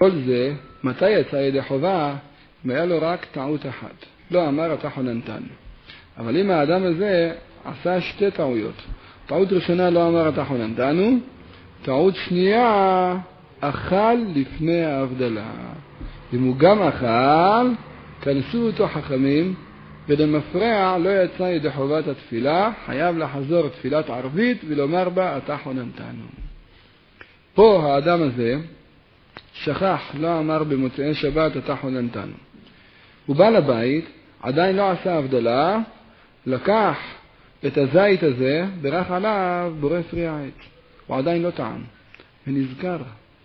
כל זה, מתי יצא ידי חובה? אם היה לו רק טעות אחת. לא אמר אתה חוננתנו. אבל אם האדם הזה עשה שתי טעויות. טעות ראשונה לא אמר אתה חוננתנו, טעות שנייה אכל לפני ההבדלה. אם הוא גם אכל, כנסו אותו חכמים, ולמפרע לא יצא ידי חובת התפילה, חייב לחזור תפילת ערבית ולומר בה אתה חוננתנו. פה האדם הזה שכח, לא אמר במוצאי שבת אתה חוננתנו. הוא בא לבית, עדיין לא עשה הבדלה, לקח את הזית הזה, ברך עליו בורא פרי העץ. הוא עדיין לא טעם, ונזכר,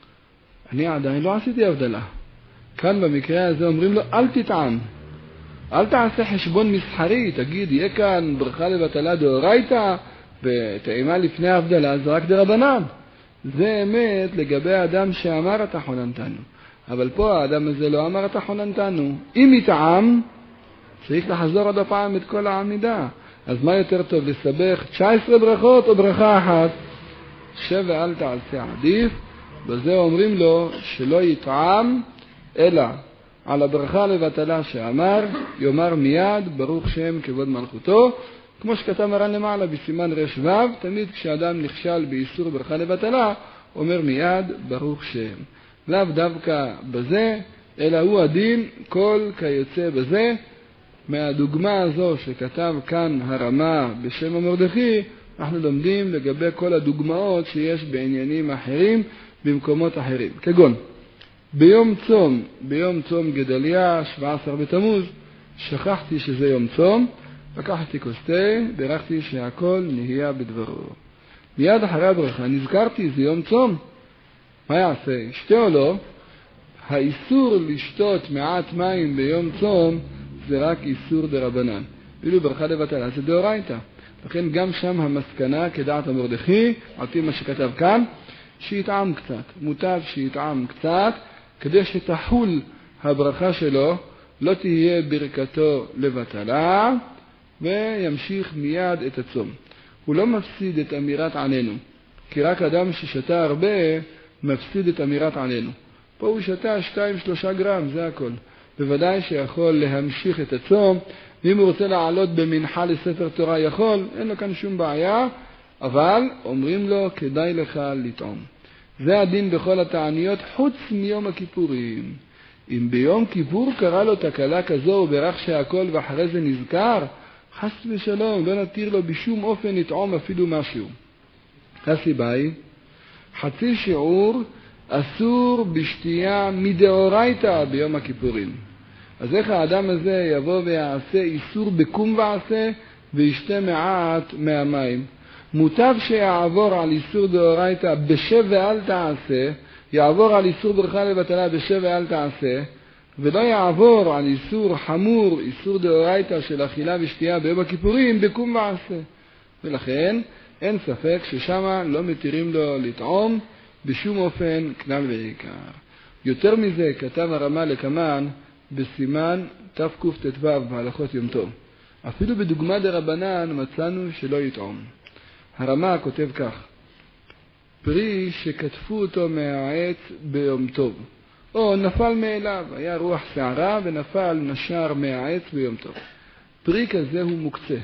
אני עדיין לא עשיתי הבדלה. כאן במקרה הזה אומרים לו, אל תטעם, אל תעשה חשבון מסחרי, תגיד, יהיה כאן ברכה לבטלה דאורייתא, וטעימה לפני ההבדלה, זה רק דרבנן. זה אמת לגבי האדם שאמר אתה חוננתנו. אבל פה האדם הזה לא אמר אתה חוננתנו. אם יטעם, צריך לחזור עוד הפעם את כל העמידה. אז מה יותר טוב, לסבך 19 ברכות או ברכה אחת? שב ואל תעשה עדיף. בזה אומרים לו שלא יטעם, אלא על הברכה לבטלה שאמר, יאמר מיד ברוך שם כבוד מלכותו. כמו שכתב מרן למעלה בסימן רש ו', תמיד כשאדם נכשל באיסור ברכה לבטלה, אומר מיד ברוך שם. לאו דווקא בזה, אלא הוא הדין כל כיוצא בזה. מהדוגמה הזו שכתב כאן הרמה בשם המרדכי, אנחנו לומדים לגבי כל הדוגמאות שיש בעניינים אחרים במקומות אחרים. כגון, ביום צום גדליה, 17 בתמוז, שכחתי שזה יום צום, לקחתי כוס תה, ברכתי שהכל נהיה בדברו. מיד אחרי הברכה נזכרתי, זה יום צום. מה יעשה? ישתה או לא? האיסור לשתות מעט מים ביום צום זה רק איסור דרבנן. ואילו ברכה לבטלה זה דאורייתא. לכן גם שם המסקנה כדעת המרדכי, על פי מה שכתב כאן, שיטעם קצת. מוטב שיטעם קצת, כדי שתחול הברכה שלו, לא תהיה ברכתו לבטלה, וימשיך מיד את הצום. הוא לא מפסיד את אמירת עננו, כי רק אדם ששתה הרבה מפסיד את אמירת עננו. פה הוא שתה 2-3 גרם, זה הכל. בוודאי שיכול להמשיך את הצום, ואם הוא רוצה לעלות במנחה לספר תורה יכול, אין לו כאן שום בעיה, אבל אומרים לו כדאי לך לטעום. זה הדין בכל התעניות חוץ מיום הכיפורים. אם ביום כיפור קרא לו תקלה כזו וברך שהכל ואחרי זה נזכר, חס ושלום, לא נתיר לו בשום אופן לטעום אפילו משהו. הסיבה היא, חצי שיעור אסור בשתייה מדאורייתא ביום הכיפורים. אז איך האדם הזה יבוא ויעשה איסור בקום ועשה וישתה מעט מהמים? מוטב שיעבור על איסור דאורייתא בשב ואל תעשה, יעבור על איסור ברכה לבטלה בשב ואל תעשה, ולא יעבור על איסור חמור, איסור דאורייתא של אכילה ושתייה ביום הכיפורים בקום ועשה. ולכן אין ספק ששם לא מתירים לו לטעום בשום אופן כלל ועיקר. יותר מזה כתב הרמה לקמן בסימן תקט"ו בהלכות יום טוב. אפילו בדוגמה דרבנן מצאנו שלא יטעום. הרמה כותב כך, פרי שכתפו אותו מהעץ ביום טוב, או נפל מאליו, היה רוח שערה ונפל נשר מהעץ ביום טוב. פרי כזה הוא מוקצה,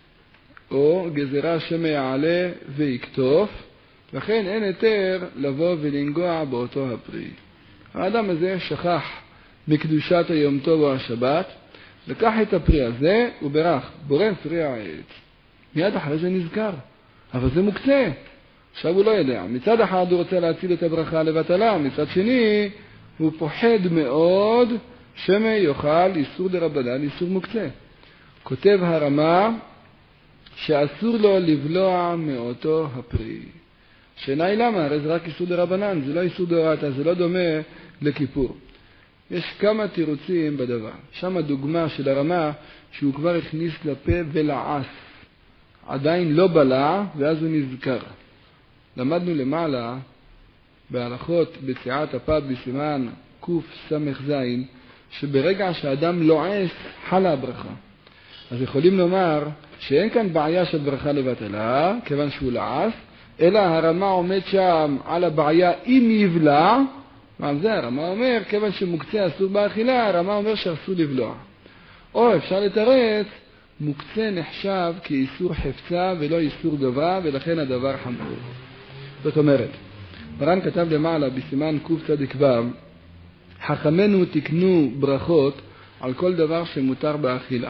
או גזירה שמעלה ויקטוף, לכן אין היתר לבוא ולנגוע באותו הפרי. האדם הזה שכח בקדושת היום טוב או השבת, לקח את הפרי הזה וברך, בורא פרי העץ. מיד אחרי זה נזכר, אבל זה מוקצה. עכשיו הוא לא יודע. מצד אחד הוא רוצה להציל את הברכה לבטלה, מצד שני הוא פוחד מאוד שמא יאכל איסור דרבנן, איסור מוקצה. כותב הרמה שאסור לו לבלוע מאותו הפרי. שאלה למה? הרי זה רק איסור דרבנן, זה לא איסור דאורייתא, זה לא דומה לכיפור. יש כמה תירוצים בדבר. שם הדוגמה של הרמה שהוא כבר הכניס לפה ולעס. עדיין לא בלע ואז הוא נזכר. למדנו למעלה בהלכות בציעת הפה בסימן קס"ז שברגע שהאדם לועס חלה הברכה. אז יכולים לומר שאין כאן בעיה של ברכה לבטלה כיוון שהוא לעס, אלא הרמה עומד שם על הבעיה אם יבלע ועל זה הרמה אומר, כיוון שמוקצה אסור באכילה, הרמה אומר שאסור לבלוע. או אפשר לתרץ, מוקצה נחשב כאיסור חפצה ולא איסור גבה, ולכן הדבר חמור. זאת אומרת, מרן כתב למעלה בסימן קצ"ו, חכמינו תקנו ברכות על כל דבר שמותר באכילה.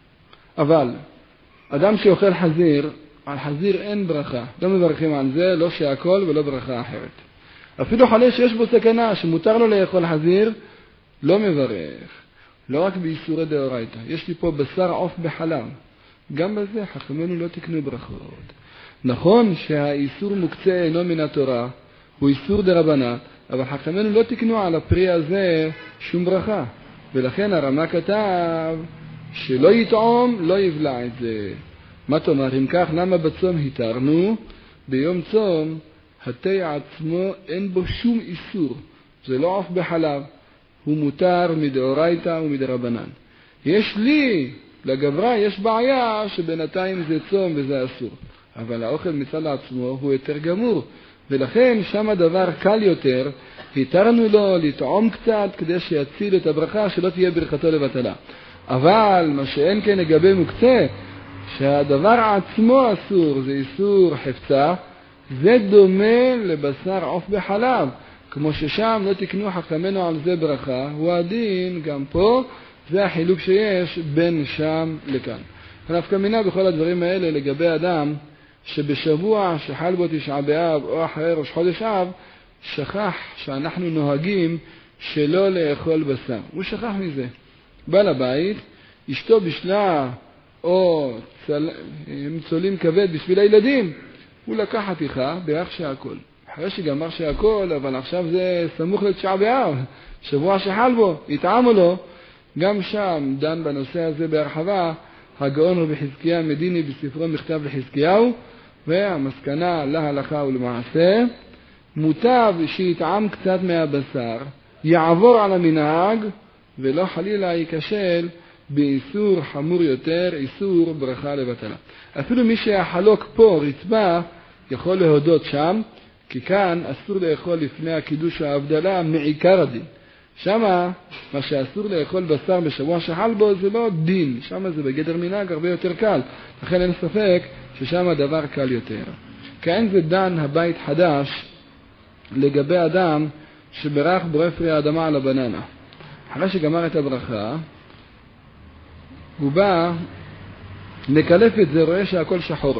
אבל אדם שאוכל חזיר, על חזיר אין ברכה. לא מברכים על זה, לא שהכל ולא ברכה אחרת. אפילו חולה שיש בו סכנה שמותר לו לאכול חזיר, לא מברך. לא רק באיסורי דאורייתא. יש לי פה בשר עוף בחלב. גם בזה חכמינו לא תקנו ברכות. נכון שהאיסור מוקצה אינו מן התורה, הוא איסור דרבנן, אבל חכמינו לא תקנו על הפרי הזה שום ברכה. ולכן הרמה כתב שלא יטעום, לא יבלע את זה. מה תאמר, אם כך, למה בצום התרנו? ביום צום, התה עצמו אין בו שום איסור. זה לא עוף בחלב. הוא מותר מדאורייתא ומדרבנן. יש לי, לגברה, יש בעיה שבינתיים זה צום וזה אסור. אבל האוכל מצד עצמו הוא יותר גמור. ולכן שם הדבר קל יותר, התרנו לו לטעום קצת כדי שיציל את הברכה שלא תהיה ברכתו לבטלה. אבל מה שאין כן לגבי מוקצה, שהדבר עצמו אסור, זה איסור חפצה, זה דומה לבשר עוף בחלב. כמו ששם לא תקנו חכמינו על זה ברכה, הוא הדין גם פה, זה החילוק שיש בין שם לכאן. נפקא מינה בכל הדברים האלה לגבי אדם שבשבוע שחל בו תשעה באב או אחרי ראש חודש אב, שכח שאנחנו נוהגים שלא לאכול בשר. הוא שכח מזה. בא לבית, אשתו בשלה או צולים כבד בשביל הילדים, הוא לקח חתיכה בירך שהכל. אחרי שגמר שהכל, אבל עכשיו זה סמוך לתשעה באב, שבוע שחל בו, יטעמו לו. גם שם דן בנושא הזה בהרחבה הגאון רבי חזקיה מדיני בספרו מכתב לחזקיהו, והמסקנה להלכה ולמעשה, מוטב שיטעם קצת מהבשר, יעבור על המנהג, ולא חלילה ייכשל באיסור חמור יותר, איסור ברכה לבטלה. אפילו מי שהחלוק פה רצפה יכול להודות שם, כי כאן אסור לאכול לפני הקידוש ההבדלה מעיקר הדין. שמה, מה שאסור לאכול בשר בשבוע שחל בו זה לא דין, שמה זה בגדר מנהג הרבה יותר קל, לכן אין ספק ששם הדבר קל יותר. כאן זה דן הבית חדש לגבי אדם שברך בורא פרי האדמה על הבננה. אחרי שגמר את הברכה, הוא בא לקלף את זה, רואה שהכל שחור.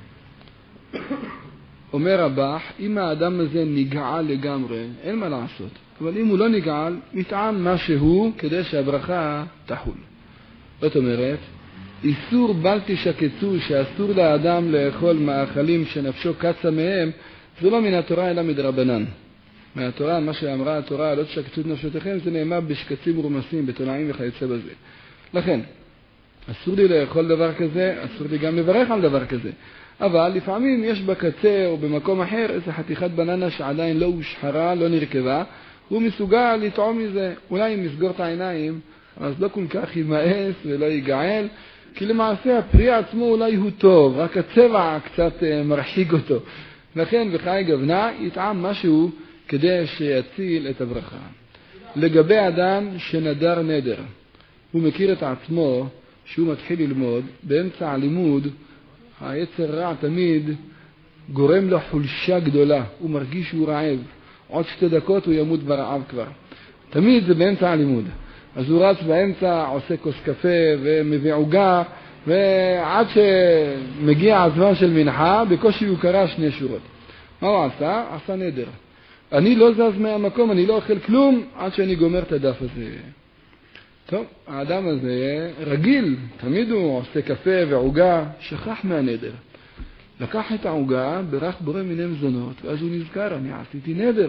אומר הבח, אם האדם הזה נגעל לגמרי, אין מה לעשות. אבל אם הוא לא נגעל, יטעם משהו כדי שהברכה תחול. זאת אומרת, איסור בל תשקצו שאסור לאדם לאכול מאכלים שנפשו קצה מהם, זה לא מן התורה אלא מדרבנן. מהתורה, מה שאמרה התורה, לא תשקצו את נפשותיכם, זה נאמר בשקצים ורומסים, בתולעים וכיוצא בזה. לכן, אסור לי לאכול דבר כזה, אסור לי גם לברך על דבר כזה. אבל לפעמים יש בקצה או במקום אחר איזו חתיכת בננה שעדיין לא הושחרה, לא נרכבה, הוא מסוגל לטעום מזה. אולי אם נסגור את העיניים, אז לא כל כך יימאס ולא ייגעל, כי למעשה הפרי עצמו אולי הוא טוב, רק הצבע קצת מרחיק אותו. לכן בחי גבנה יטעם משהו כדי שיציל את הברכה. לגבי אדם שנדר נדר, הוא מכיר את עצמו שהוא מתחיל ללמוד, באמצע הלימוד היצר רע תמיד גורם לו חולשה גדולה, הוא מרגיש שהוא רעב, עוד 2 דקות הוא ימות ברעב כבר. תמיד זה באמצע הלימוד. אז הוא רץ באמצע, עושה כוס קפה ומביא עוגה, ועד שמגיע הזמן של מנחה, בקושי הוא קרא 2 שורות. מה הוא עשה? עשה נדר. אני לא זז מהמקום, אני לא אוכל כלום עד שאני גומר את הדף הזה. טוב, האדם הזה רגיל, תמיד הוא עושה קפה ועוגה, שכח מהנדר. לקח את העוגה, ברך בורא מיני מזונות, ואז הוא נזכר, אני עשיתי נדר.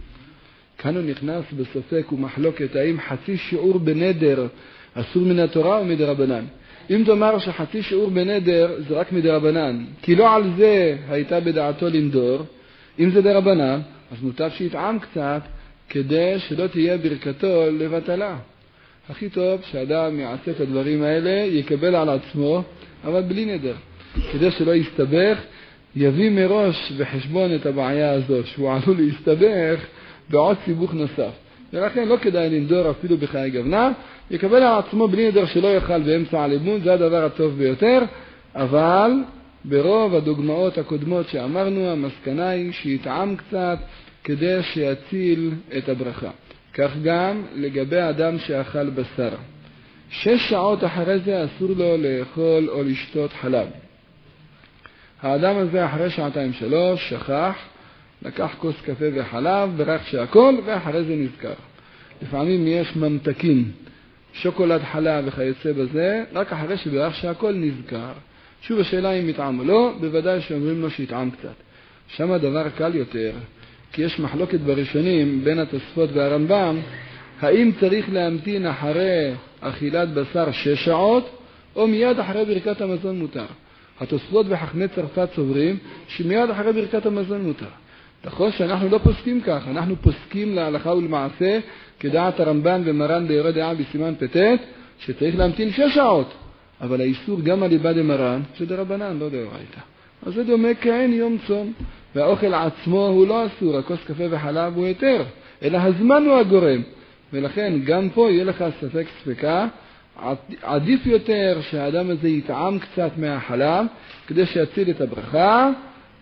כאן הוא נכנס בספק ומחלוקת, האם חצי שיעור בנדר אסור מן התורה או מדרבנן. אם תאמר שחצי שיעור בנדר זה רק מדרבנן, כי לא על זה הייתה בדעתו לנדור, אם זה דרבנן, אז מוטב שיטעם קצת, כדי שלא תהיה ברכתו לבטלה. הכי טוב שאדם יעשה את הדברים האלה, יקבל על עצמו, אבל בלי נדר. כדי שלא יסתבך, יביא מראש בחשבון את הבעיה הזאת, שהוא עלול להסתבך בעוד סיבוך נוסף. ולכן לא כדאי לנדור אפילו בחיי גוונה, יקבל על עצמו בלי נדר שלא יאכל באמצע הלימוד, זה הדבר הטוב ביותר, אבל ברוב הדוגמאות הקודמות שאמרנו, המסקנה היא שיטעם קצת כדי שיציל את הברכה. כך גם לגבי אדם שאכל בשר. 6 שעות אחרי זה אסור לו לאכול או לשתות חלב. האדם הזה אחרי 2-3 שכח, לקח כוס קפה וחלב, ברך שהכל, ואחרי זה נזכר. לפעמים יש ממתקים, שוקולד חלב וכיוצא בזה, רק אחרי שברך שהכל נזכר. שוב השאלה אם יטעם או לא, בוודאי שאומרים לו שיטעם קצת. שם הדבר קל יותר, כי יש מחלוקת בראשונים בין התוספות והרמב"ם, האם צריך להמתין אחרי אכילת בשר 6 שעות, או מיד אחרי ברכת המזון מותר. התוספות וחכמי צרפת סוברים שמיד אחרי ברכת המזון מותר. נכון שאנחנו לא פוסקים כך, אנחנו פוסקים להלכה ולמעשה, כדעת הרמב"ן ומרן ביורה דעה בסימן פטט, שצריך להמתין 6 שעות. אבל האיסור גם על איבד מרן, שדרבנן, לא דאורייתא. אז זה דומה כאין יום צום. והאוכל עצמו הוא לא אסור, הכוס קפה וחלב הוא היתר, אלא הזמן הוא הגורם. ולכן גם פה יהיה לך ספק ספקה, עדיף יותר שהאדם הזה יטעם קצת מהחלב, כדי שיציל את הברכה,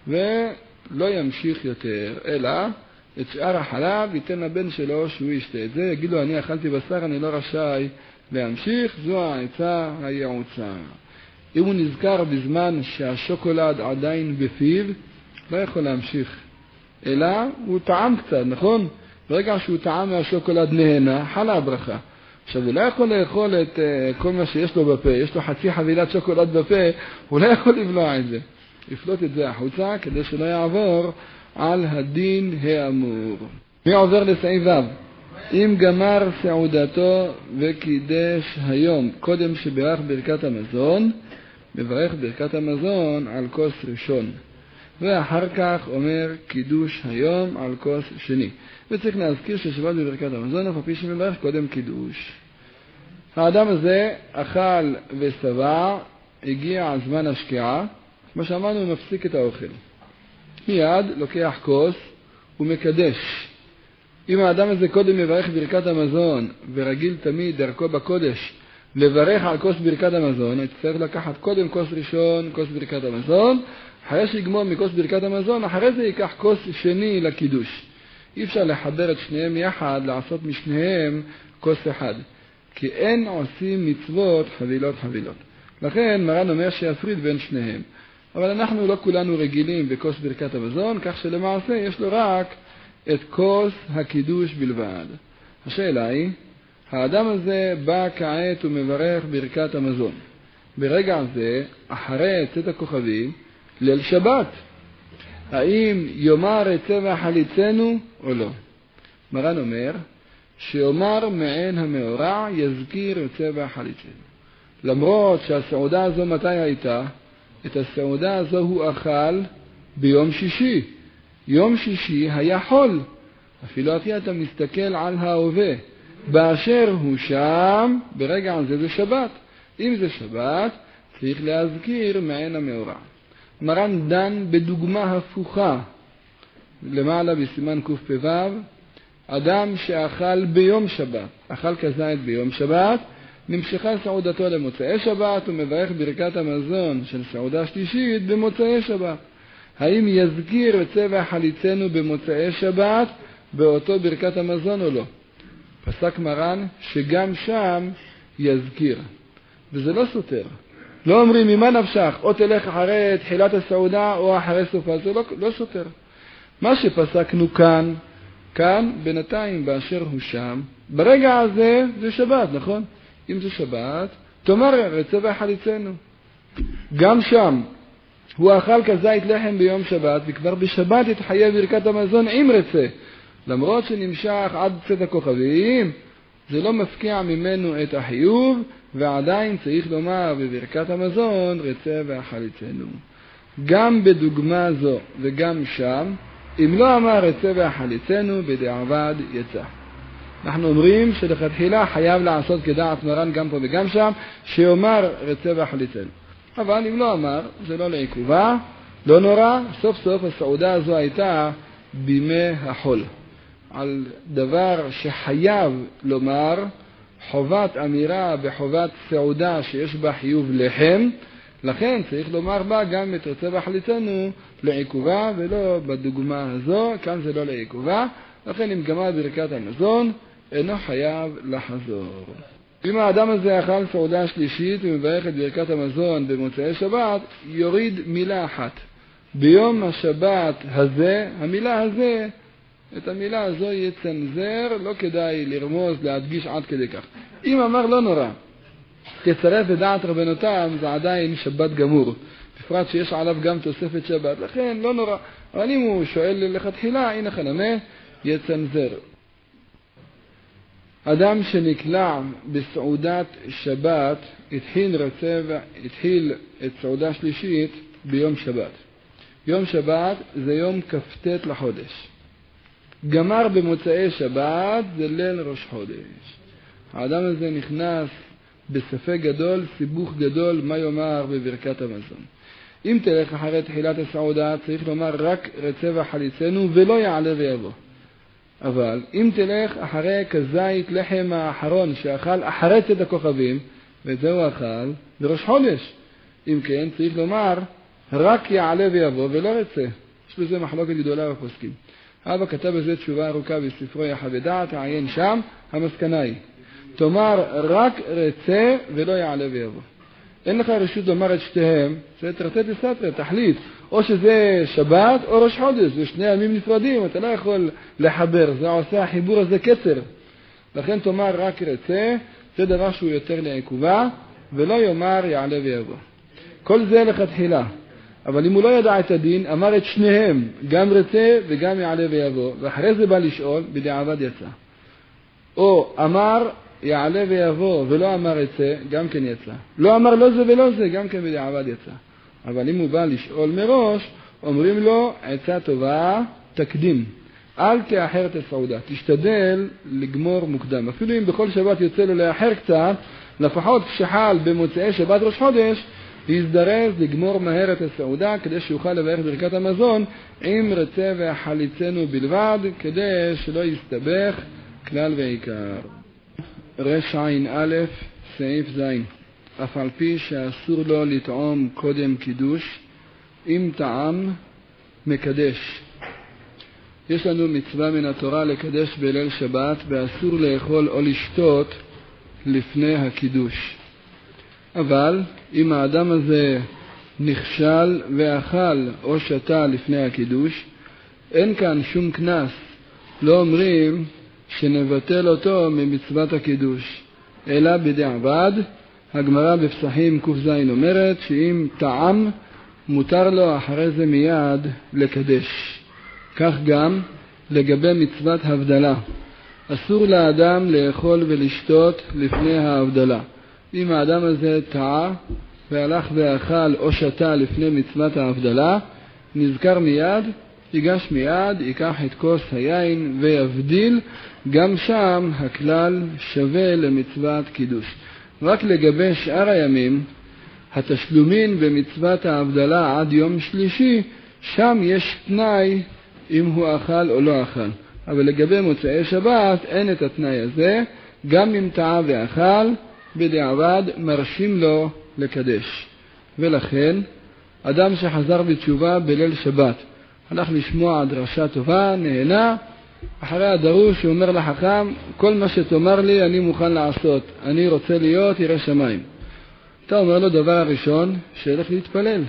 ולא ימשיך יותר, אלא את שאר החלב ייתן לבן שלו שהוא ישתה את זה, יגיד לו אני אכלתי בשר, אני לא רשאי להמשיך, זו העצה היעוצה. אם הוא נזכר בזמן שהשוקולד עדיין בפיו, לא יכול להמשיך, אלא הוא טעם קצת, נכון? ברגע שהוא טעם מהשוקולד נהנה, חלה הברכה. עכשיו הוא לא יכול לאכול את כל מה שיש לו בפה, יש לו חצי חבילת שוקולד בפה, הוא לא יכול לבלוע את זה. יפלוט את זה החוצה כדי שלא יעבור על הדין האמור. מי עובר לסעיף ו'? אם גמר סעודתו וקידש היום, קודם שברך ברכת המזון, מברך ברכת המזון על כוס ראשון. ואחר כך אומר קידוש היום על כוס שני. וצריך להזכיר ששבת בברכת המזון, אף על פי שמברך קודם קידוש. האדם הזה אכל ושבע, הגיע זמן השקיעה, כמו שאמרנו הוא מפסיק את האוכל. מיד לוקח כוס ומקדש. אם האדם הזה קודם מברך ברכת המזון, ורגיל תמיד דרכו בקודש לברך על כוס ברכת המזון, צריך לקחת קודם כוס ראשון, כוס ברכת המזון, אחרי שיגמור מכוס ברכת המזון, אחרי זה ייקח כוס שני לקידוש. אי אפשר לחבר את שניהם יחד, לעשות משניהם כוס אחד. כי אין עושים מצוות חבילות חבילות. לכן מרן אומר שיפריד בין שניהם. אבל אנחנו לא כולנו רגילים בכוס ברכת המזון, כך שלמעשה יש לו רק את כוס הקידוש בלבד. השאלה היא, האדם הזה בא כעת ומברך ברכת המזון. ברגע הזה, אחרי צאת הכוכבים, ליל שבת. האם יאמר עצה והחליצנו או לא? מרן אומר שיאמר מעין המאורע יזכיר עצה והחליצנו. למרות שהסעודה הזו מתי הייתה? את הסעודה הזו הוא אכל ביום שישי. יום שישי היה חול. אפילו אחי אתה מסתכל על ההווה. באשר הוא שם, ברגע הזה זה שבת. אם זה שבת, צריך להזכיר מעין המאורע. מרן דן בדוגמה הפוכה. למעלה בסימן קפ"ו, אדם שאכל ביום שבת, אכל כזית ביום שבת, נמשכה סעודתו למוצאי שבת ומברך ברכת המזון של סעודה שלישית במוצאי שבת. האם יזכיר עצה והחליצנו במוצאי שבת באותו ברכת המזון או לא? פסק מרן שגם שם יזכיר. וזה לא סותר. לא אומרים ממה נפשך, או תלך אחרי תחילת הסעודה או אחרי סופה, זה לא סותר. מה שפסקנו כאן בינתיים באשר הוא שם, ברגע הזה זה שבת, נכון? אם זה שבת, תאמר רצה והחליצנו. גם שם, הוא אכל כזית לחם ביום שבת, וכבר בשבת התחייב ברכת המזון עם רצה. למרות שנמשך עד צאת הכוכבים, זה לא מפקיע ממנו את החיוב, ועדיין צריך לומר בברכת המזון רצה והחליצנו. גם בדוגמה זו וגם שם, אם לא אמר רצה והחליצנו, בדיעבד יצא. אנחנו אומרים שלכתחילה חייב לעשות כדעת מרן גם פה וגם שם, שיאמר רצה והחליצנו. אבל אם לא אמר, זה לא לעיכובה, לא נורא, סוף סוף הסעודה הזו הייתה בימי החול. על דבר שחייב לומר, חובת אמירה בחובת סעודה שיש בה חיוב לחם, לכן צריך לומר בה גם את רצה וחליצנו לעיכובה, ולא בדוגמה הזו, כאן זה לא לעיכובה, לכן אם גמר ברכת המזון, אינו חייב לחזור. אם האדם הזה אכל סעודה שלישית ומברך את ברכת המזון במוצאי שבת, יוריד מילה אחת. ביום השבת הזה, המילה הזה, את המילה הזו יצנזר, לא כדאי לרמוז, להדגיש עד כדי כך. אם אמר לא נורא, תצרף לדעת רבנותם, זה עדיין שבת גמור. בפרט שיש עליו גם תוספת שבת, לכן לא נורא. אבל אם הוא שואל לכתחילה, הנה חנמה, יצנזר. אדם שנקלע בסעודת שבת, התחיל את סעודה שלישית ביום שבת. יום שבת זה יום כ"ט לחודש. גמר במוצאי שבת זה ליל ראש חודש. האדם הזה נכנס בספק גדול, סיבוך גדול, מה יאמר בברכת המזון. אם תלך אחרי תחילת הסעודה, צריך לומר רק רצה וחליצנו ולא יעלה ויבוא. אבל אם תלך אחרי כזית לחם האחרון שאכל אחרי צאת הכוכבים, וזהו אכל בראש חודש. אם כן, צריך לומר רק יעלה ויבוא ולא רצה. יש בזה מחלוקת גדולה בפוסקים. אבא כתב בזה תשובה ארוכה בספרו יחווה דעת, העיין שם, המסקנה היא. תאמר רק רצה ולא יעלה ויבוא. אין לך רשות לומר את שתיהם, זה תרצה תסתרה, תחליט. או שזה שבת או ראש חודש, זה שני ימים נפרדים, אתה לא יכול לחבר, זה עושה החיבור הזה קצר. לכן תאמר רק רצה, זה דבר שהוא יותר לעיכובה, ולא יאמר יעלה ויבוא. כל זה לכתחילה. אבל אם הוא לא ידע את הדין, אמר את שניהם, גם רצה וגם יעלה ויבוא, ואחרי זה בא לשאול, בדיעבד יצא. או אמר יעלה ויבוא ולא אמר רצה, גם כן יצא. לא אמר לא זה ולא זה, גם כן בדיעבד יצא. אבל אם הוא בא לשאול מראש, אומרים לו עצה טובה, תקדים. אל תאחר את הסעודה, תשתדל לגמור מוקדם. אפילו אם בכל שבת יוצא לו לאחר קצת, לפחות כשחל במוצאי שבת ראש חודש, להזדרז לגמור מהר את הסעודה, כדי שיוכל לברך ברכת המזון עם רצה וחליצנו בלבד, כדי שלא יסתבך כלל ועיקר. רע"א סעיף ז' אף על פי שאסור לו לטעום קודם קידוש, אם טעם מקדש. יש לנו מצווה מן התורה לקדש בליל שבת, ואסור לאכול או לשתות לפני הקידוש. אבל אם האדם הזה נכשל ואכל או שתה לפני הקידוש, אין כאן שום כנס. לא אומרים שנבטל אותו ממצוות הקידוש, אלא בדיעבד. הגמרא בפסחים ק"ז אומרת שאם טעם מותר לו אחרי זה מיד לקדש. כך גם לגבי מצוות הבדלה. אסור לאדם לאכול ולשתות לפני ההבדלה. אם האדם הזה טעה והלך ואכל או שתה לפני מצוות ההבדלה, נזכר מיד, ייגש מיד, ייקח את כוס היין ויבדיל. גם שם הכלל שווה למצוות קידוש. רק לגבי שאר הימים, התשלומין במצוות ההבדלה עד יום שלישי, שם יש תנאי אם הוא אכל או לא אכל. אבל לגבי מוצאי שבת אין את התנאי הזה, גם אם טעה ואכל, בדיעבד מרשים לו לקדש. ולכן, אדם שחזר בתשובה בליל שבת, הלך לשמוע דרשה טובה, נהנה, אחרי הדרוש הוא אומר לחכם, כל מה שתאמר לי אני מוכן לעשות, אני רוצה להיות ירא שמיים. אתה אומר לו דבר הראשון, שילך להתפלל.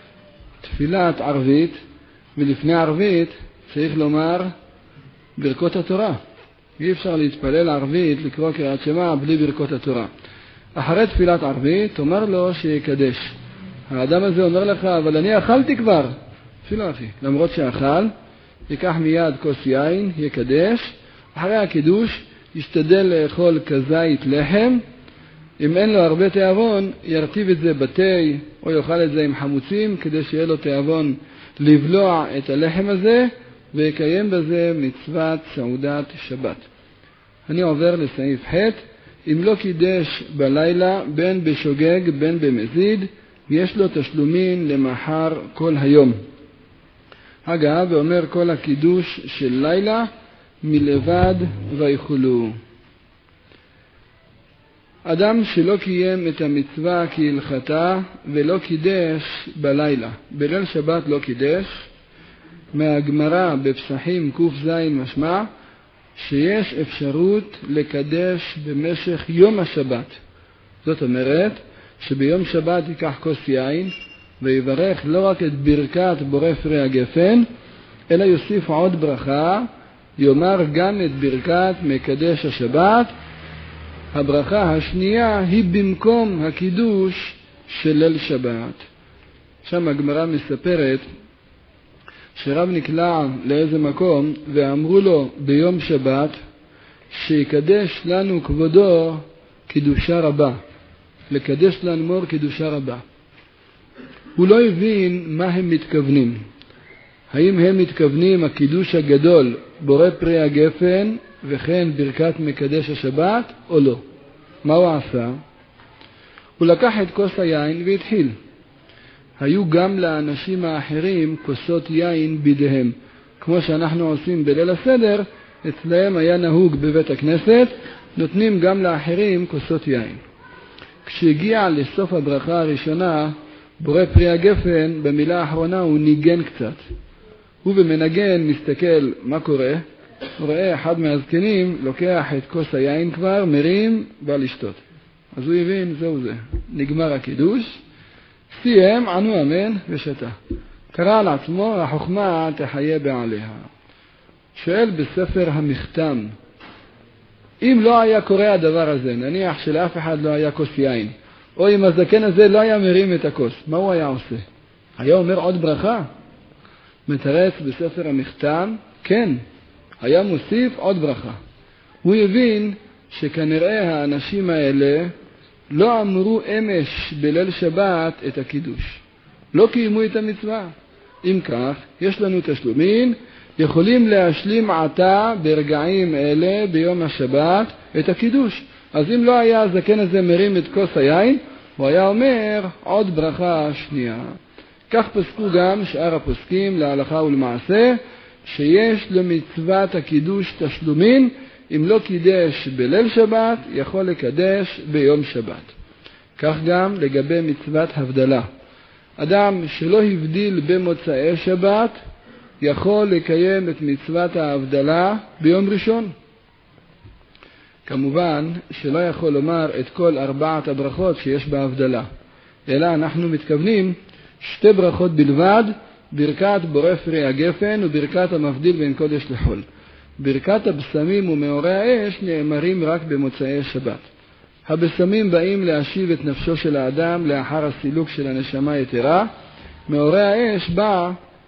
תפילת ערבית, ולפני ערבית צריך לומר ברכות התורה. אי אפשר להתפלל ערבית, לקרוא קריאת שמע בלי ברכות התורה. אחרי תפילת ערבית, תאמר לו שיקדש. האדם הזה אומר לך, אבל אני אכלתי כבר. אפילו אחי, למרות שאכל, ייקח מיד כוס יין, יקדש. אחרי הקידוש, ישתדל לאכול כזית לחם. אם אין לו הרבה תיאבון, ירטיב את זה בתה, או יאכל את זה עם חמוצים, כדי שיהיה לו תיאבון לבלוע את הלחם הזה, ויקיים בזה מצוות סעודת שבת. אני עובר לסעיף ח'. אם לא קידש בלילה, בין בשוגג בין במזיד, יש לו תשלומין למחר כל היום. אגב, ואומר כל הקידוש של לילה מלבד ויכולו. אדם שלא קיים את המצווה כהלכתה ולא קידש בלילה, בליל שבת לא קידש, מהגמרא בפסחים ק"ז משמע שיש אפשרות לקדש במשך יום השבת. זאת אומרת שביום שבת ייקח כוס יין ויברך לא רק את ברכת בורא פרי הגפן, אלא יוסיף עוד ברכה, יאמר גם את ברכת מקדש השבת. הברכה השנייה היא במקום הקידוש של ליל שבת. שם הגמרא מספרת שרב נקלע לאיזה מקום ואמרו לו ביום שבת שיקדש לנו כבודו קידושה רבה, לקדש לאמור קידושה רבה. הוא לא הבין מה הם מתכוונים. האם הם מתכוונים הקידוש הגדול בורא פרי הגפן וכן ברכת מקדש השבת או לא? מה הוא עשה? הוא לקח את כוס היין והתחיל. היו גם לאנשים האחרים כוסות יין בידיהם, כמו שאנחנו עושים בליל הסדר. אצלהם היה נהוג בבית הכנסת, נותנים גם לאחרים כוסות יין. כשהגיע לסוף הברכה הראשונה, בורא פרי הגפן, במילה האחרונה הוא ניגן קצת. הוא במנגן מסתכל מה קורה, הוא רואה אחד מהזקנים לוקח את כוס היין כבר, מרים, בא לשתות. אז הוא הבין, זהו זה, נגמר הקידוש, סיים, ענו אמן ושתה. קרא לעצמו, החוכמה תחיה בעליה. שואל בספר המכתם, אם לא היה קורה הדבר הזה, נניח שלאף אחד לא היה כוס יין, או אם הזקן הזה לא היה מרים את הכוס, מה הוא היה עושה? היה אומר עוד ברכה? מתרץ בספר המכתם, כן, היה מוסיף עוד ברכה. הוא הבין שכנראה האנשים האלה לא אמרו אמש בליל שבת את הקידוש. לא קיימו את המצווה. אם כך, יש לנו תשלומים, יכולים להשלים עתה ברגעים אלה ביום השבת את הקידוש. אז אם לא היה הזקן הזה מרים את כוס היין, הוא היה אומר עוד ברכה שנייה. כך פסקו גם שאר הפוסקים להלכה ולמעשה, שיש למצוות הקידוש תשלומים, אם לא קידש בליל שבת, יכול לקדש ביום שבת. כך גם לגבי מצוות הבדלה. אדם שלא הבדיל במוצאי שבת, יכול לקיים את מצוות ההבדלה ביום ראשון. כמובן שלא יכול לומר את כל 4 הברכות שיש בהבדלה, אלא אנחנו מתכוונים 2 ברכות בלבד, ברכת בורא פרי הגפן וברכת המבדיל בין קודש לחול. ברכת הבשמים ומאורי האש נאמרים רק במוצאי שבת. הבשמים באים להשיב את נפשו של האדם לאחר הסילוק של הנשמה יתרה. מאורי האש בא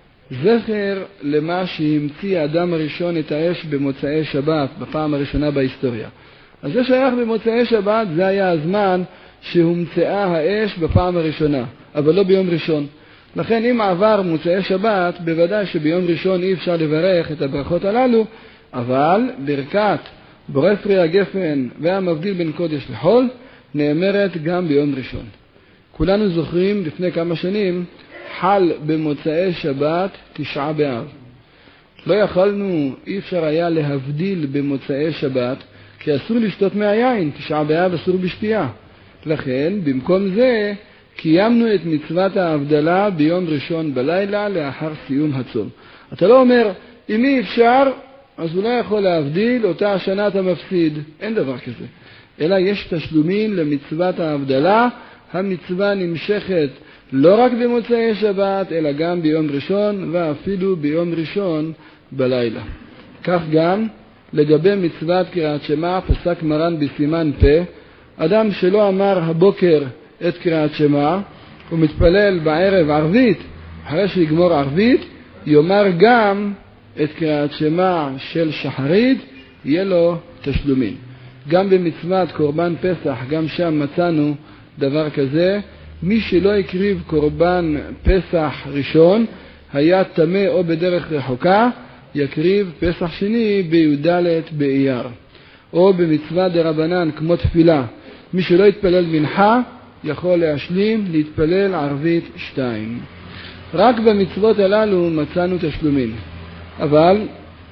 זכר למה שהמציא האדם הראשון את האש במוצאי שבת, בפעם הראשונה בהיסטוריה. אז זה שייך במוצאי שבת, זה היה הזמן שהומצאה האש בפעם הראשונה, אבל לא ביום ראשון. לכן אם עבר מוצאי שבת, בוודאי שביום ראשון אי אפשר לברך את הברכות הללו, אבל ברכת בורא פרי הגפן והמבדיל בין קודש לחול נאמרת גם ביום ראשון. כולנו זוכרים לפני כמה שנים חל במוצאי שבת 9 באב. לא יכולנו, אי אפשר היה להבדיל במוצאי שבת, כי אסור לשתות מהיין, 9 באב אסור בשתייה. לכן במקום זה קיימנו את מצוות ההבדלה ביום ראשון בלילה לאחר סיום הצום. אתה לא אומר, אם אי אפשר, אז הוא לא יכול להבדיל, אותה השנה אתה מפסיד. אין דבר כזה. אלא יש תשלומים למצוות ההבדלה. המצווה נמשכת לא רק במוצאי שבת, אלא גם ביום ראשון, ואפילו ביום ראשון בלילה. כך גם לגבי מצוות קריאת שמע, פסק מרן בסימן פה, אדם שלא אמר הבוקר את קריאת שמע, הוא מתפלל בערב ערבית, אחרי שיגמור ערבית, יאמר גם את קריאת שמע של שחרית, יהיה לו תשלומים. גם במצוות קורבן פסח, גם שם מצאנו דבר כזה, מי שלא הקריב קורבן פסח ראשון, היה טמא או בדרך רחוקה, יקריב פסח שני בי"ד באייר. או במצווה דרבנן כמו תפילה, מי שלא יתפלל מנחה, יכול להשלים להתפלל ערבית 2. רק במצוות הללו מצאנו תשלומים. אבל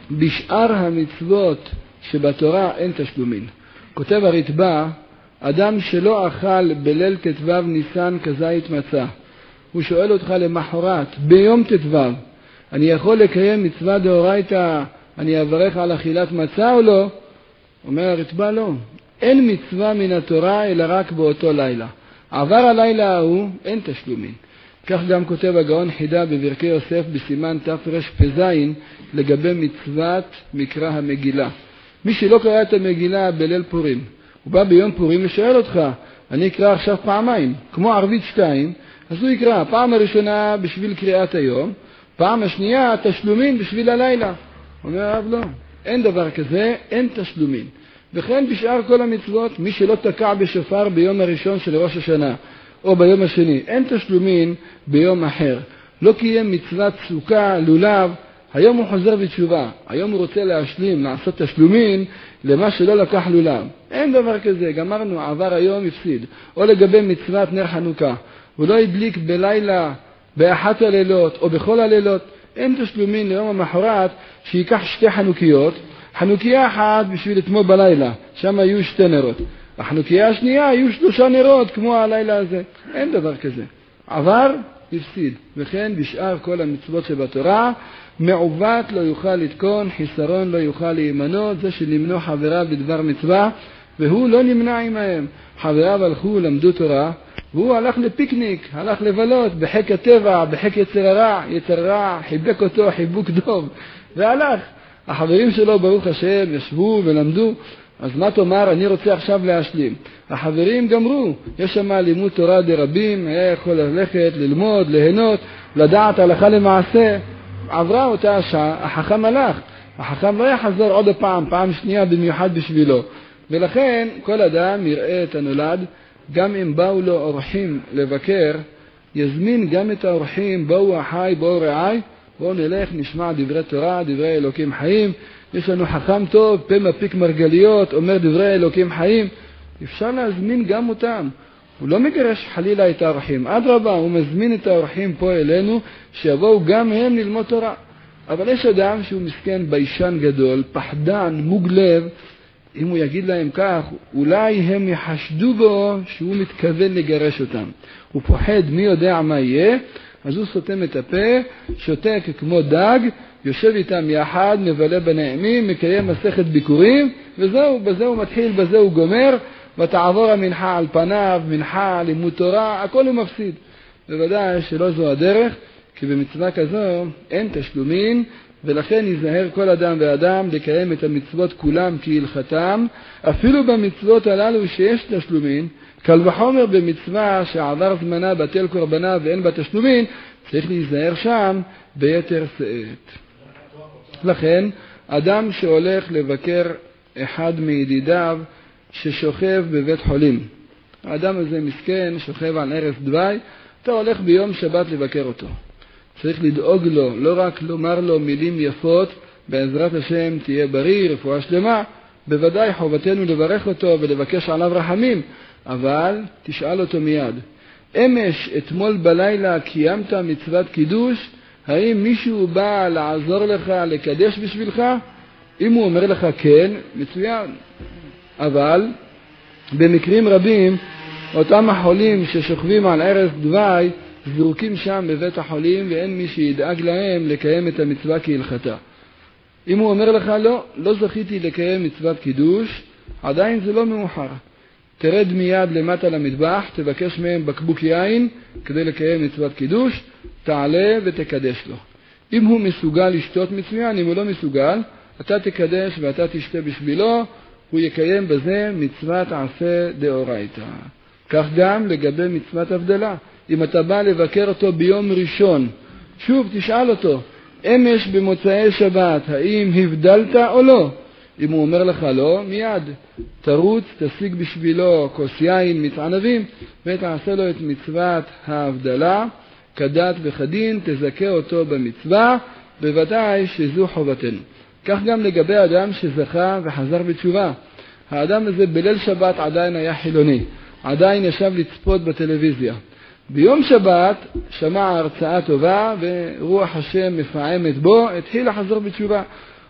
בשאר המצוות שבתורה אין תשלומין. כותב הרתב"א, אדם שלא אכל בליל ט"ו ניסן כזית מצה, הוא שואל אותך למחרת, ביום ט"ו, אני יכול לקיים מצווה דאורייתא, אני אברך על אכילת מצה או לא? אומר הרתב"א, לא. אין מצווה מן התורה אלא רק באותו לילה. עבר הלילה ההוא, אין תשלומין. כך גם כותב הגאון חידה בברכי יוסף בסימן תרפ"ז לגבי מצוות מקרא המגילה. מי שלא קרא את המגילה בליל פורים, הוא בא ביום פורים ושואל אותך, אני אקרא עכשיו פעמיים, כמו ערבית 2, אז הוא יקרא פעם הראשונה בשביל קריאת היום, פעם השנייה תשלומין בשביל הלילה. אומר הרב, לא, אין דבר כזה, אין תשלומין. וכן בשאר כל המצוות, מי שלא תקע בשופר ביום הראשון של ראש השנה, או ביום השני, אין תשלומין ביום אחר. לא קיים מצוות סוכה, לולב, היום הוא חוזר בתשובה, היום הוא רוצה להשלים, לעשות תשלומין למה שלא לקח לולב. אין דבר כזה, גמרנו, עבר היום, הפסיד. או לגבי מצוות נר חנוכה, הוא לא הדליק בלילה, באחת הלילות או בכל הלילות, אין תשלומין ליום המחרת שיקח 2 חנוכיות, חנוכיה אחת בשביל אתמול בלילה, שם היו 2 נרות. החנוכיה השנייה היו 3 נרות כמו הלילה הזה. אין דבר כזה. עבר, הפסיד. וכן בשאר כל המצוות שבתורה, מעוות לא יוכל לתקון, חיסרון לא יוכל להימנות, זה שנמנו חבריו בדבר מצווה, והוא לא נמנע עמהם. חבריו הלכו, למדו תורה, והוא הלך לפיקניק, הלך לבלות בחיק הטבע, בחיק יצר הרע, יצר רע, חיבק אותו, חיבוק טוב, והלך. החברים שלו, ברוך השם, ישבו ולמדו, אז מה תאמר, אני רוצה עכשיו להשלים. החברים גמרו, יש שם לימוד תורה דרבים, היה יכול ללכת, ללמוד, ליהנות, לדעת הלכה למעשה. עברה אותה השעה, החכם הלך. החכם לא יחזור עוד פעם שנייה במיוחד בשבילו. ולכן כל אדם יראה את הנולד, גם אם באו לו אורחים לבקר, יזמין גם את האורחים, באו אחי, באו רעי, בואו נלך, נשמע דברי תורה, דברי אלוקים חיים. יש לנו חכם טוב, פה מפיק מרגליות, אומר דברי אלוקים חיים. אפשר להזמין גם אותם. הוא לא מגרש חלילה את האורחים. אדרבה, הוא מזמין את האורחים פה אלינו, שיבואו גם הם ללמוד תורה. אבל יש אדם שהוא מסכן, ביישן גדול, פחדן, מוג לב. אם הוא יגיד להם כך, אולי הם יחשדו בו שהוא מתכוון לגרש אותם. הוא פוחד, מי יודע מה יהיה, אז הוא סותם את הפה, שותק כמו דג, יושב איתם יחד, מבלה בנעימים, מקיים מסכת ביקורים, וזהו, בזה הוא מתחיל, בזה הוא גומר, ותעבור המנחה על פניו, מנחה, לימוד תורה, הכל הוא מפסיד. בוודאי שלא זו הדרך, כי במצווה כזו אין תשלומין, ולכן ייזהר כל אדם ואדם לקיים את המצוות כולם כהלכתם, אפילו במצוות הללו שיש תשלומין, קל וחומר במצווה שעבר זמנה בטל קורבנה ואין בה תשלומין, צריך להיזהר שם ביתר שאת. לכן, אדם שהולך לבקר אחד מידידיו ששוכב בבית חולים, האדם הזה מסכן, שוכב על ערש דווי, אתה הולך ביום שבת לבקר אותו. צריך לדאוג לו, לא רק לומר לו מילים יפות, בעזרת השם תהיה בריא, רפואה שלמה, בוודאי חובתנו לברך אותו ולבקש עליו רחמים, אבל תשאל אותו מיד, אמש אתמול בלילה קיימת מצוות קידוש, האם מישהו בא לעזור לך לקדש בשבילך? אם הוא אומר לך כן, מצוין. אבל במקרים רבים, אותם החולים ששוכבים על ערש דווי, זרוקים שם בבית החולים ואין מי שידאג להם לקיים את המצווה כהלכתה. אם הוא אומר לך לא זכיתי לקיים מצוות קידוש, עדיין זה לא מאוחר. תרד מיד למטה למטבח, תבקש מהם בקבוק יין כדי לקיים מצוות קידוש, תעלה ותקדש לו. אם הוא מסוגל לשתות מצוין, אם הוא לא מסוגל, אתה תקדש ואתה תשתה בשבילו, הוא יקיים בזה מצוות עשה דאורייתא. כך גם לגבי מצוות הבדלה. אם אתה בא לבקר אותו ביום ראשון, שוב תשאל אותו, אמש במוצאי שבת, האם הבדלת או לא? אם הוא אומר לך לא, מיד תרוץ, תשיג בשבילו כוס יין מצענבים, ותעשה לו את מצוות ההבדלה, כדת וכדין, תזכה אותו במצווה, בוודאי שזו חובתנו. כך גם לגבי אדם שזכה וחזר בתשובה. האדם הזה בליל שבת עדיין היה חילוני, עדיין ישב לצפות בטלוויזיה. ביום שבת שמע הרצאה טובה ורוח השם מפעמת בו, התחיל לחזור בתשובה.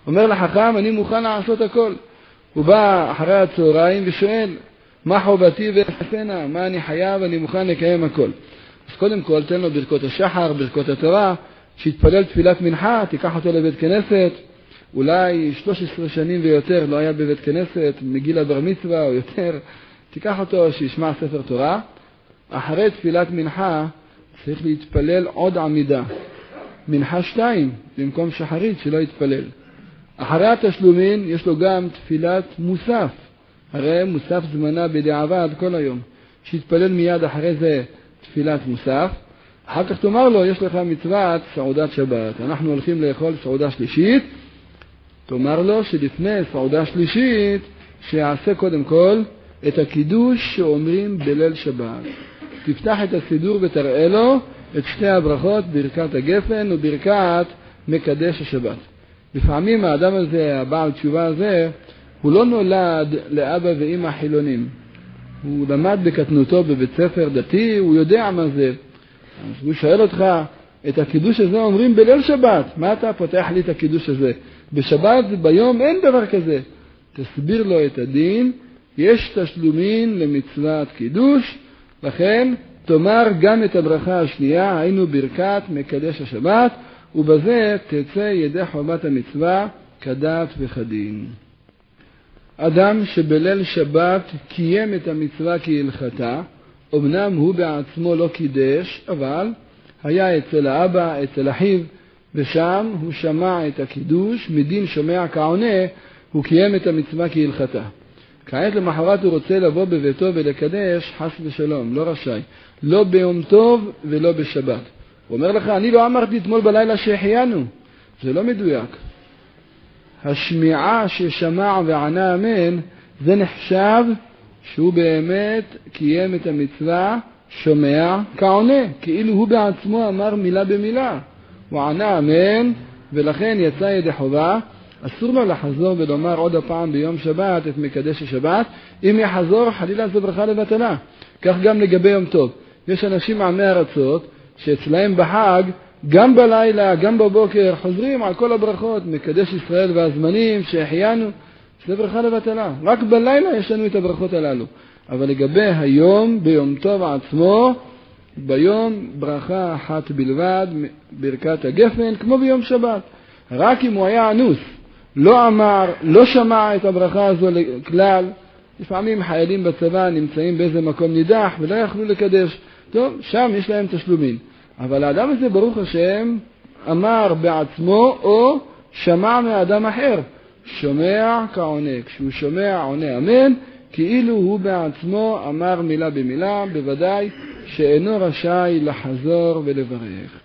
אומר לחכם, אני מוכן לעשות הכל. הוא בא אחרי הצהריים ושואל, מה חובתי ואעשנה? מה אני חייב? אני מוכן לקיים הכל. אז קודם כל, תן לו ברכות השחר, ברכות התורה, שיתפלל תפילת מנחה, תיקח אותו לבית כנסת, אולי 13 שנים ויותר לא היה בבית כנסת, מגיל הבר מצווה או יותר, תיקח אותו שישמע ספר תורה. אחרי תפילת מנחה צריך להתפלל עוד עמידה, מנחה 2 במקום שחרית, שלא יתפלל. אחרי התשלומין יש לו גם תפילת מוסף, הרי מוסף זמנה בדיעבד כל היום, שיתפלל מיד אחרי זה תפילת מוסף. אחר כך תאמר לו, יש לך מצוות סעודת שבת, אנחנו הולכים לאכול סעודה שלישית, תאמר לו שלפני סעודה שלישית שיעשה קודם כל את הקידוש שאומרים בליל שבת. תפתח את הסידור ותראה לו את שתי הברכות, ברכת הגפן וברכת מקדש השבת. לפעמים האדם הזה, הבעל תשובה הזה, הוא לא נולד לאבא ואמא חילונים. הוא למד בקטנותו בבית ספר דתי, הוא יודע מה זה. אז הוא שואל אותך, את הקידוש הזה אומרים בליל שבת, מה אתה פותח לי את הקידוש הזה? בשבת ביום אין דבר כזה. תסביר לו את הדין, יש תשלומין למצוות קידוש, לכן תאמר גם את הברכה השנייה, היינו ברכת מקדש השבת, ובזה תצא ידי חובת המצווה כדת וכדין. אדם שבליל שבת קיים את המצווה כהלכתה, אמנם הוא בעצמו לא קידש, אבל היה אצל האבא, אצל אחיו, ושם הוא שמע את הקידוש, מדין שומע כעונה, הוא קיים את המצווה כהלכתה. כעת למחרת הוא רוצה לבוא בביתו ולקדש, חס ושלום, לא רשאי. לא ביום טוב ולא בשבת. הוא אומר לך, אני לא אמרתי אתמול בלילה שהחיינו. זה לא מדויק. השמיעה ששמע וענה אמן, זה נחשב שהוא באמת קיים את המצווה, שומע כעונה, כאילו הוא בעצמו אמר מילה במילה. הוא ענה אמן, ולכן יצא ידי חובה. אסור לו לחזור ולומר עוד הפעם ביום שבת את מקדש השבת. אם יחזור, חלילה זו ברכה לבטלה. כך גם לגבי יום טוב. יש אנשים מעמי ארצות שאצלהם בחג, גם בלילה, גם בבוקר, חוזרים על כל הברכות, מקדש ישראל והזמנים שהחיינו, זה ברכה לבטלה. רק בלילה יש לנו את הברכות הללו. אבל לגבי היום, ביום טוב עצמו, ביום ברכה אחת בלבד, ברכת הגפן, כמו ביום שבת. רק אם הוא היה אנוס, לא אמר, לא שמע את הברכה הזו לכלל, לפעמים חיילים בצבא נמצאים באיזה מקום נידח ולא יכלו לקדש, טוב, שם יש להם תשלומים. אבל האדם הזה, ברוך השם, אמר בעצמו או שמע מאדם אחר, שומע כעונה. כשהוא שומע עונה אמן, כאילו הוא בעצמו אמר מילה במילה, בוודאי שאינו רשאי לחזור ולברך.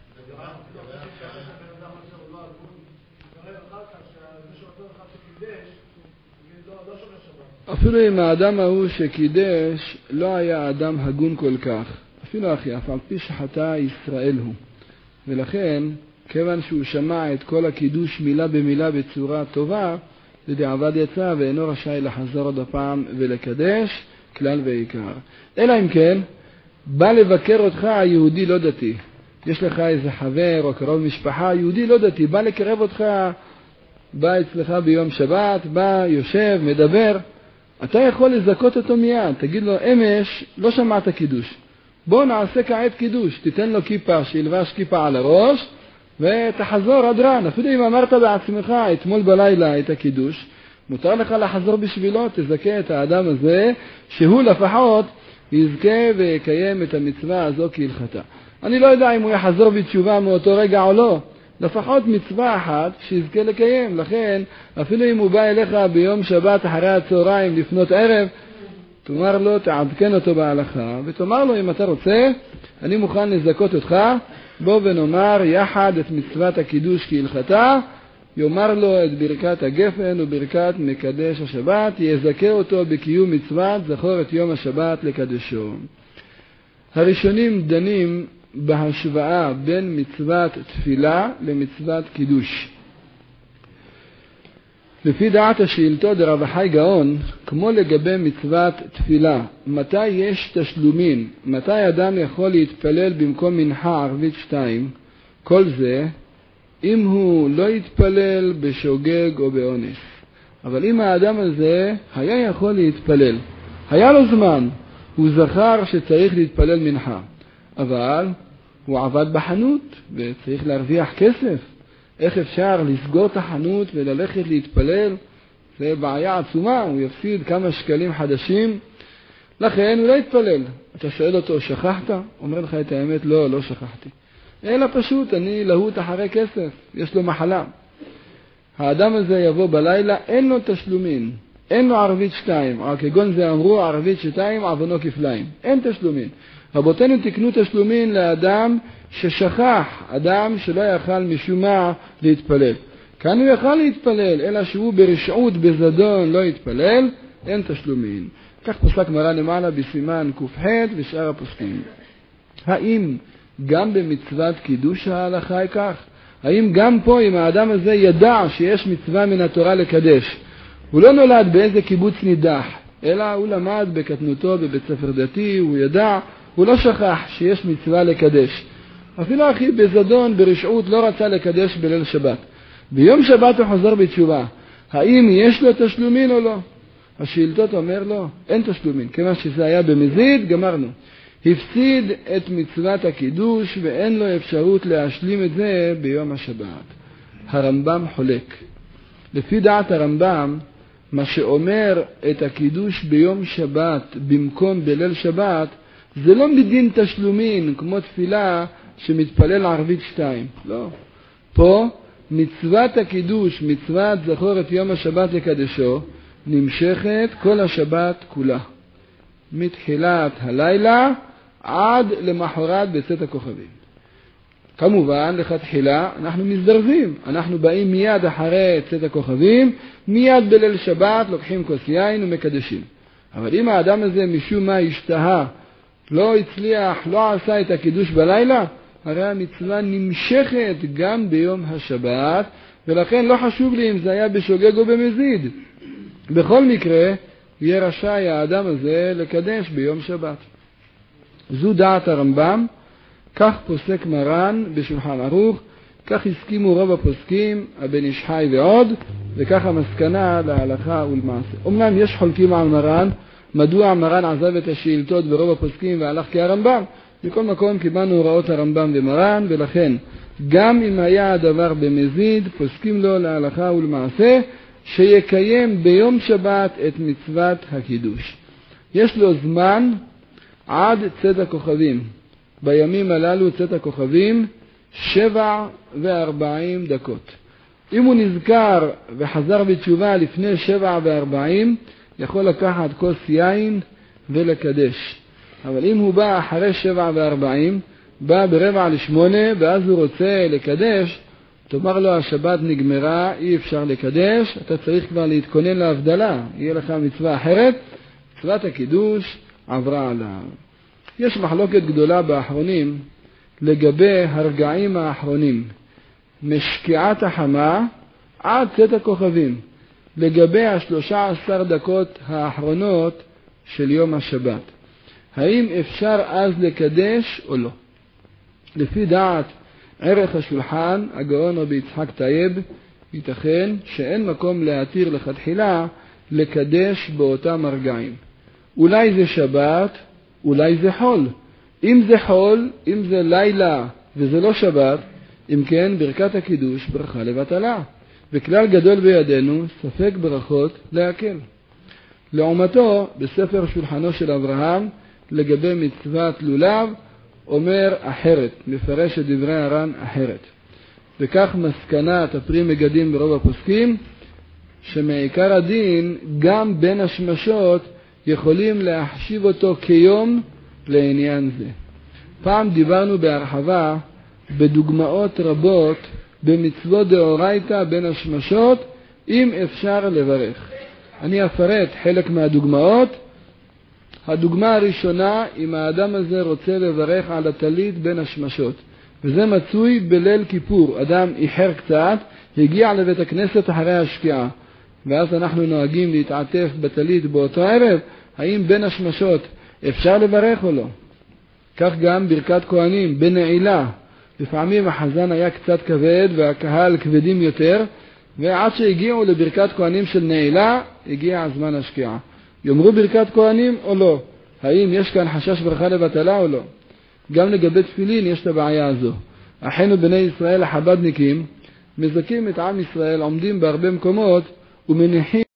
אפילו אם האדם ההוא שקידש לא היה אדם הגון כל כך, אפילו אחי, אף על פי שחטא ישראל הוא. ולכן, כיוון שהוא שמע את כל הקידוש מילה במילה בצורה טובה, בדיעבד יצא ואינו רשאי לחזור עוד הפעם ולקדש, כלל ועיקר. אלא אם כן, בא לבקר אותך יהודי לא דתי. יש לך איזה חבר או קרוב משפחה, יהודי לא דתי, בא לקרב אותך, בא אצלך ביום שבת, בא, יושב, מדבר. אתה יכול לזכות אותו מיד, תגיד לו, אמש לא שמעת קידוש. בוא נעשה כעת קידוש, תיתן לו כיפה, שילבש כיפה על הראש, ותחזור אדרן. אפילו אם אמרת בעצמך אתמול בלילה את הקידוש, מותר לך לחזור בשבילו, תזכה את האדם הזה, שהוא לפחות יזכה ויקיים את המצווה הזו כהלכתה. אני לא יודע אם הוא יחזור בתשובה מאותו רגע או לא, לפחות מצווה אחת שיזכה לקיים. לכן, אפילו אם הוא בא אליך ביום שבת אחרי הצהריים לפנות ערב, תאמר לו, תעדכן אותו בהלכה, ותאמר לו, אם אתה רוצה, אני מוכן לזכות אותך, בוא ונאמר יחד את מצוות הקידוש כהלכתה, יאמר לו את ברכת הגפן וברכת מקדש השבת, יזכה אותו בקיום מצוות, זכור את יום השבת לקדשו. הראשונים דנים בהשוואה בין מצוות תפילה למצוות קידוש. לפי דעת השאילתו דרב חי גאון, כמו לגבי מצוות תפילה, מתי יש תשלומים, מתי אדם יכול להתפלל במקום מנחה ערבית 2, כל זה אם הוא לא יתפלל בשוגג או באונס. אבל אם האדם הזה היה יכול להתפלל, היה לו זמן, הוא זכר שצריך להתפלל מנחה, אבל הוא עבד בחנות וצריך להרוויח כסף. איך אפשר לסגור את החנות וללכת להתפלל? זה בעיה עצומה, הוא יפסיד כמה שקלים חדשים, לכן הוא לא יתפלל. אתה שואל אותו, שכחת? אומר לך את האמת, לא שכחתי. אלא פשוט, אני להוט אחרי כסף, יש לו מחלה. האדם הזה יבוא בלילה, אין לו תשלומים, אין לו ערבית 2, כגון זה אמרו, ערבית 2, עוונו כפליים, אין תשלומים. רבותינו תקנו תשלומים לאדם ששכח, אדם שלא יכל משום מה להתפלל. כאן הוא יכל להתפלל, אלא שהוא ברשעות, בזדון, לא יתפלל, אין תשלומים. כך פסק מרן למעלה בסימן ק"ח ושאר הפוסקים. האם גם במצוות קידוש ההלכה היא כך? האם גם פה אם האדם הזה ידע שיש מצווה מן התורה לקדש, הוא לא נולד באיזה קיבוץ נידח, אלא הוא למד בקטנותו בבית ספר דתי, הוא ידע, הוא לא שכח שיש מצווה לקדש. אפילו אחי בזדון, ברשעות, לא רצה לקדש בליל שבת. ביום שבת הוא חוזר בתשובה. האם יש לו תשלומין או לא? השאילתות אומר לו, אין תשלומין. כמה שזה היה במזיד, גמרנו. הפסיד את מצוות הקידוש ואין לו אפשרות להשלים את זה ביום השבת. הרמב"ם חולק. לפי דעת הרמב"ם, מה שאומר את הקידוש ביום שבת במקום בליל שבת, זה לא מדין תשלומין כמו תפילה שמתפלל ערבית 2. לא. פה מצוות הקידוש, מצוות זכור את יום השבת לקדשו, נמשכת כל השבת כולה. מתחילת הלילה עד למחרת בצאת הכוכבים. כמובן, לכתחילה אנחנו מזדרזים. אנחנו באים מיד אחרי צאת הכוכבים, מיד בליל שבת לוקחים כוס יין ומקדשים. אבל אם האדם הזה משום מה השתהה, לא הצליח, לא עשה את הקידוש בלילה, הרי המצווה נמשכת גם ביום השבת, ולכן לא חשוב לי אם זה היה בשוגג או במזיד. בכל מקרה, יהיה רשאי האדם הזה לקדש ביום שבת. זו דעת הרמב"ם, כך פוסק מרן בשולחן ערוך, כך הסכימו רוב הפוסקים, הבן איש חי ועוד, וכך המסקנה להלכה ולמעשה. אמנם יש חולקים על מרן, מדוע מרן עזב את השאילתות ברוב הפוסקים והלך כהרמב"ם? מכל מקום קיבלנו הוראות הרמב"ם ומרן, ולכן גם אם היה הדבר במזיד, פוסקים לו להלכה ולמעשה, שיקיים ביום שבת את מצוות הקידוש. יש לו זמן עד צאת הכוכבים. בימים הללו צאת הכוכבים 7:40 דקות. אם הוא נזכר וחזר בתשובה לפני 7:40, יכול לקחת כוס יין ולקדש. אבל אם הוא בא אחרי 7:40, בא 7:45, ואז הוא רוצה לקדש, תאמר לו השבת נגמרה, אי אפשר לקדש, אתה צריך כבר להתכונן להבדלה, יהיה לך מצווה אחרת, מצוות הקידוש עברה עליו. יש מחלוקת גדולה באחרונים לגבי הרגעים האחרונים, משקיעת החמה עד צאת הכוכבים, לגבי 13 דקות האחרונות של יום השבת. האם אפשר אז לקדש או לא? לפי דעת ערך השולחן, הגאון רבי יצחק טייב, ייתכן שאין מקום להתיר לכתחילה לקדש באותם הרגעים. אולי זה שבת, אולי זה חול. אם זה חול, אם זה לילה וזה לא שבת, אם כן ברכת הקידוש ברכה לבטלה. וכלל גדול בידינו, ספק ברכות להקל. לעומתו, בספר שולחנו של אברהם, לגבי מצוות לולב, אומר אחרת, מפרש את דברי הר"ן אחרת. וכך מסקנת הפרי מגדים ברוב הפוסקים, שמעיקר הדין גם בין השמשות יכולים להחשיב אותו כיום לעניין זה. פעם דיברנו בהרחבה בדוגמאות רבות במצוות דאורייתא בין השמשות, אם אפשר לברך. אני אפרט חלק מהדוגמאות. הדוגמה הראשונה, אם האדם הזה רוצה לברך על הטלית בין השמשות, וזה מצוי בליל כיפור. אדם איחר קצת, הגיע לבית הכנסת אחרי השקיעה, ואז אנחנו נוהגים להתעטף בטלית באותו ערב. האם בין השמשות אפשר לברך או לא? כך גם ברכת כהנים בנעילה, לפעמים החזן היה קצת כבד והקהל כבדים יותר, ועד שהגיעו לברכת כהנים של נעילה, הגיע הזמן השקיעה. יאמרו ברכת כהנים או לא? האם יש כאן חשש ברכה לבטלה או לא? גם לגבי תפילין יש את הבעיה הזו. אחינו בני ישראל החבדניקים מזכים את עם ישראל, עומדים בהרבה מקומות ומניחים